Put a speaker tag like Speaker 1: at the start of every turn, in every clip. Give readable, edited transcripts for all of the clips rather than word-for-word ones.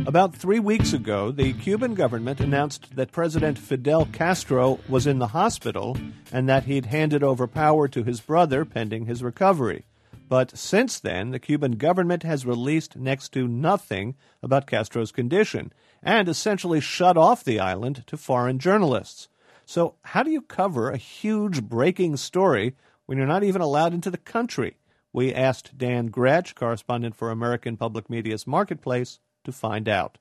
Speaker 1: About 3 weeks ago, the Cuban government announced that President Fidel Castro was in the hospital and that he'd handed over power to his brother pending his recovery. But since then, the Cuban government has released next to nothing about Castro's condition and essentially shut off the island to foreign journalists. So how do you cover a huge breaking story when you're not even allowed into the country? We asked Dan Gretsch, correspondent for American Public Media's Marketplace, to find out.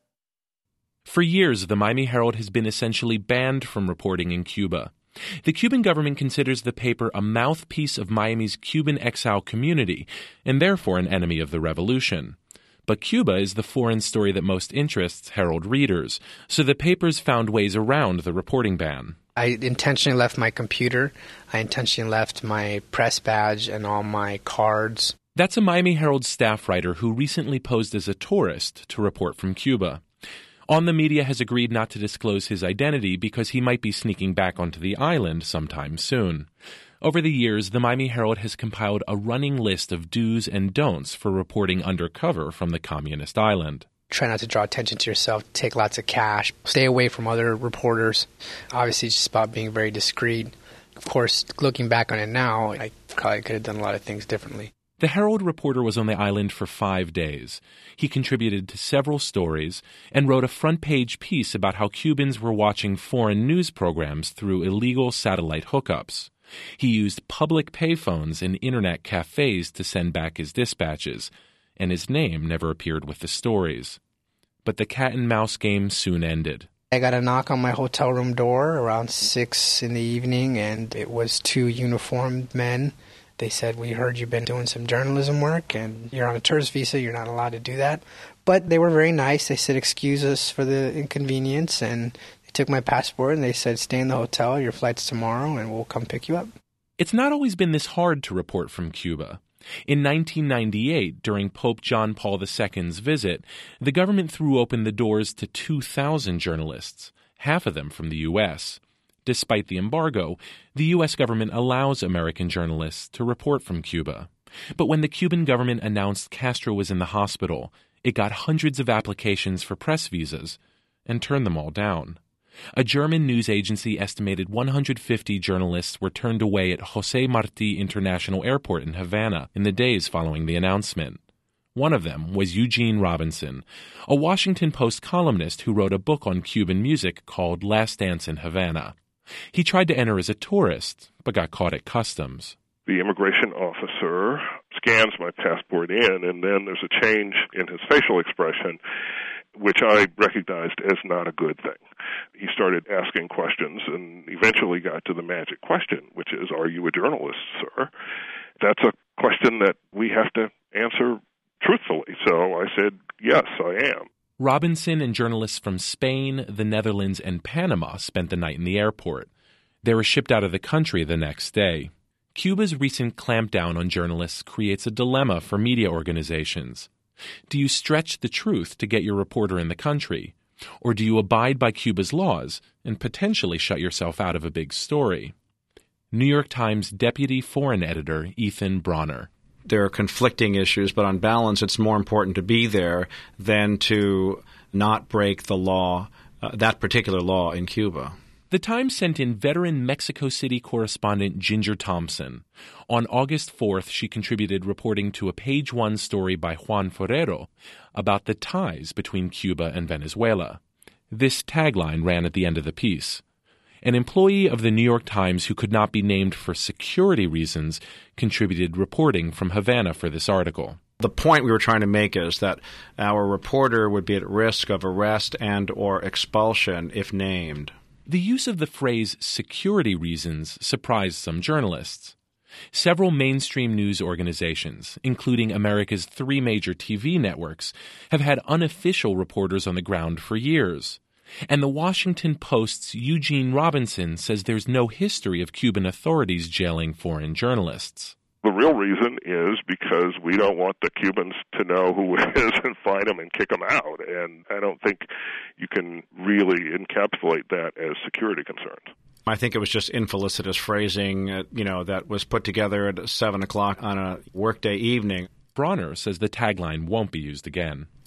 Speaker 2: For years, the Miami Herald has been essentially banned from reporting in Cuba. The Cuban government considers the paper a mouthpiece of Miami's Cuban exile community and therefore an enemy of the revolution. But Cuba is the foreign story that most interests Herald readers, so the papers found ways around the reporting ban.
Speaker 3: I intentionally left my computer. I intentionally left my press badge and all my cards.
Speaker 2: That's a Miami Herald staff writer who recently posed as a tourist to report from Cuba. On the Media has agreed not to disclose his identity because he might be sneaking back onto the island sometime soon. Over the years, the Miami Herald has compiled a running list of do's and don'ts for reporting undercover from the communist island.
Speaker 3: Try not to draw attention to yourself, take lots of cash, stay away from other reporters. Obviously, it's just about being very discreet. Of course, looking back on it now, I probably could have done a lot of things differently.
Speaker 2: The Herald reporter was on the island for 5 days. He contributed to several stories and wrote a front-page piece about how Cubans were watching foreign news programs through illegal satellite hookups. He used public payphones and internet cafes to send back his dispatches, and his name never appeared with the stories. But the cat-and-mouse game soon ended.
Speaker 3: I got a knock on my hotel room door around 6 in the evening, and it was 2 uniformed men. They said, "We heard you've been doing some journalism work, and you're on a tourist visa. You're not allowed to do that." But they were very nice. They said, "Excuse us for the inconvenience," and they took my passport, and they said, "Stay in the hotel. Your flight's tomorrow, and we'll come pick you up."
Speaker 2: It's not always been this hard to report from Cuba. In 1998, during Pope John Paul II's visit, the government threw open the doors to 2,000 journalists, half of them from the U.S., Despite the embargo, the U.S. government allows American journalists to report from Cuba. But when the Cuban government announced Castro was in the hospital, it got hundreds of applications for press visas and turned them all down. A German news agency estimated 150 journalists were turned away at José Martí International Airport in Havana in the days following the announcement. One of them was Eugene Robinson, a Washington Post columnist who wrote a book on Cuban music called Last Dance in Havana. He tried to enter as a tourist, but got caught at customs.
Speaker 4: The immigration officer scans my passport in, and then there's a change in his facial expression, which I recognized as not a good thing. He started asking questions and eventually got to the magic question, which is, "Are you a journalist, sir?" That's a question that we have to answer truthfully. So I said, "Yes, I am."
Speaker 2: Robinson and journalists from Spain, the Netherlands, and Panama spent the night in the airport. They were shipped out of the country the next day. Cuba's recent clampdown on journalists creates a dilemma for media organizations. Do you stretch the truth to get your reporter in the country? Or do you abide by Cuba's laws and potentially shut yourself out of a big story? New York Times Deputy Foreign Editor Ethan Bronner.
Speaker 5: There are conflicting issues, but on balance, it's more important to be there than to not break the law, that particular law in Cuba.
Speaker 2: The Times sent in veteran Mexico City correspondent Ginger Thompson. On August 4th, she contributed reporting to a Page One story by Juan Ferrero about the ties between Cuba and Venezuela. This tagline ran at the end of the piece. An employee of the New York Times who could not be named for security reasons contributed reporting from Havana for this article.
Speaker 5: The point we were trying to make is that our reporter would be at risk of arrest and or expulsion if named.
Speaker 2: The use of the phrase security reasons surprised some journalists. Several mainstream news organizations, including America's 3 major TV networks, have had unofficial reporters on the ground for years. And the Washington Post's Eugene Robinson says there's no history of Cuban authorities jailing foreign journalists.
Speaker 4: The real reason is because we don't want the Cubans to know who it is and find them and kick them out. And I don't think you can really encapsulate that as security concerns.
Speaker 5: I think it was just infelicitous phrasing, that was put together at 7 o'clock on a workday evening.
Speaker 2: Bronner says the tagline won't be used again.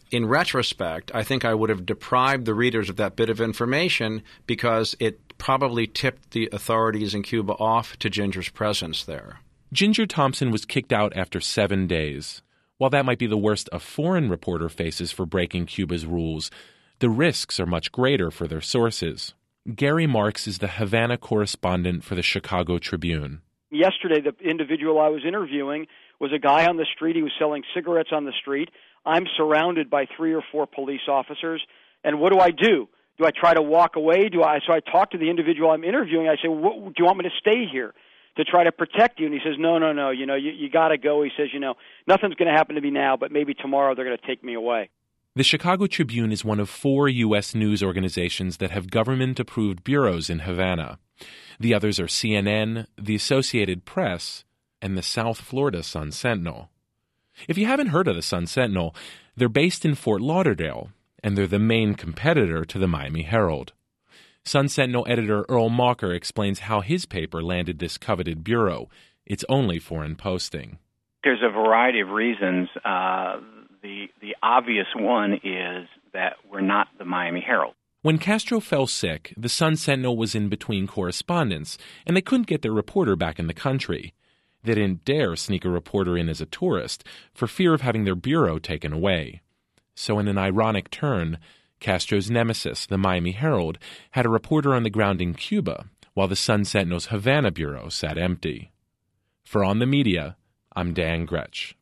Speaker 5: In retrospect, I think I would have deprived the readers of that bit of information because it probably tipped the authorities in Cuba off to Ginger's presence there.
Speaker 2: Ginger Thompson was kicked out after 7 days. While that might be the worst a foreign reporter faces for breaking Cuba's rules, the risks are much greater for their sources. Gary Marks is the Havana correspondent for the Chicago Tribune.
Speaker 6: Yesterday, the individual I was interviewing was a guy on the street. He was selling cigarettes on the street. I'm surrounded by 3 or 4 police officers. And what do? Do I try to walk away? So I talk to the individual I'm interviewing. I say, do you want me to stay here to try to protect you? And he says, no, you got to go. He says, nothing's going to happen to me now, but maybe tomorrow they're going to take me away.
Speaker 2: The Chicago Tribune is one of 4 U.S. news organizations that have government-approved bureaus in Havana. The others are CNN, the Associated Press, and the South Florida Sun-Sentinel. If you haven't heard of the Sun-Sentinel, they're based in Fort Lauderdale, and they're the main competitor to the Miami Herald. Sun-Sentinel editor Earl Maucher explains how his paper landed this coveted bureau, its only foreign posting.
Speaker 7: There's a variety of reasons. The obvious one is that we're not the Miami Herald.
Speaker 2: When Castro fell sick, the Sun-Sentinel was in between correspondents, and they couldn't get their reporter back in the country. They didn't dare sneak a reporter in as a tourist for fear of having their bureau taken away. So in an ironic turn, Castro's nemesis, the Miami Herald, had a reporter on the ground in Cuba, while the Sun-Sentinel's Havana bureau sat empty. For On the Media, I'm Dan Gretsch.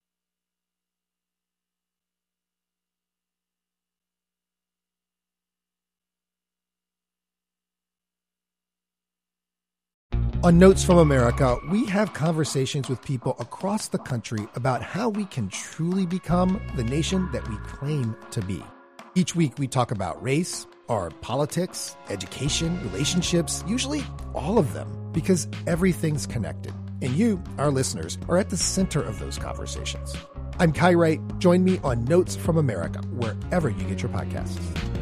Speaker 8: On Notes from America, we have conversations with people across the country about how we can truly become the nation that we claim to be. Each week we talk about race, our politics, education, relationships, usually all of them, because everything's connected. And you, our listeners, are at the center of those conversations. I'm Kai Wright. Join me on Notes from America, wherever you get your podcasts.